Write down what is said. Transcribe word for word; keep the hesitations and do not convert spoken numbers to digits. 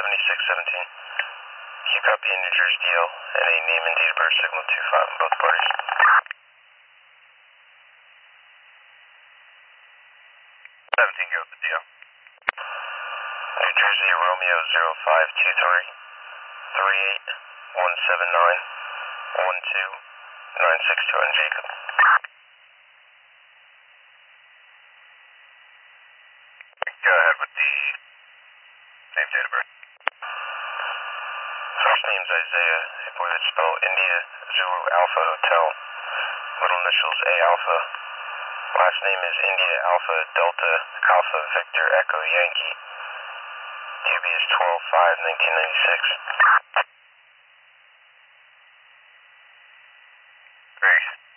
seventy-six seventeen. You copy in New Jersey D L, and a name and date of birth signal two five on both parties. seventeen, go with the D L. New Jersey Romeo zero five two three three eight one seven nine one two nine six two on Jacob. Go ahead with the same date of birth. First name's Isaiah, I believe it's spelled India Zulu Alpha Hotel. Middle initials A Alpha. Last name is India Alpha Delta Alpha Victor Echo Yankee. D B is twelve five nineteen ninety-six. Grace.